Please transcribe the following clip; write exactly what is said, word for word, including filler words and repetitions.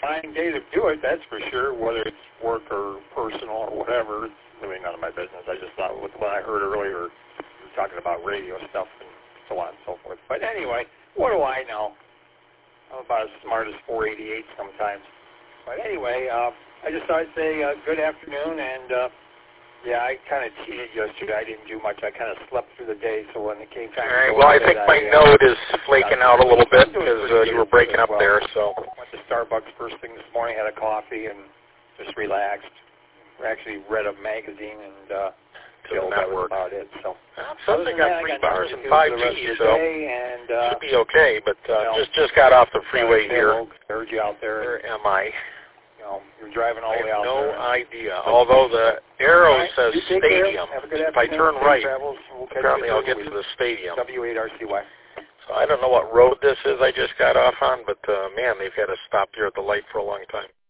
fine day to do it, that's for sure, whether it's work or personal or whatever. It's really none of my business. I just thought with what I heard earlier, we were talking about radio stuff and so on and so forth. But anyway, what do I know? I'm about as smart as four eighty-eight sometimes. But anyway, uh, I just thought I'd say uh, good afternoon, and uh, yeah, I kind of cheated yesterday. I didn't do much. I kind of slept through the day, so when it came time All right, to go well, I to think bed, my I, note uh, is flaking out a little bit I'm doing because pretty uh, good you were as breaking up well. there. So Went to Starbucks first thing this morning, had a coffee, and just relaxed. We actually read a magazine and uh, to chilled. the That was network. about it. So, Well, so they got three bars and nothing to do five for the rest G, of the so day, and, uh, should be okay. But uh, you know, just just got off the freeway uh, here. I heard you out there. Where am I? You know, you're driving all I the way have out no there. idea. Although the arrow Right. says You take care. stadium. Have a good If I afternoon. turn Safe right, travels. We'll catch apparently you I'll get through to the the stadium. W eight R C Y. So I don't know what road this is I just got off on, but uh, man, they've had to stop here at the light for a long time.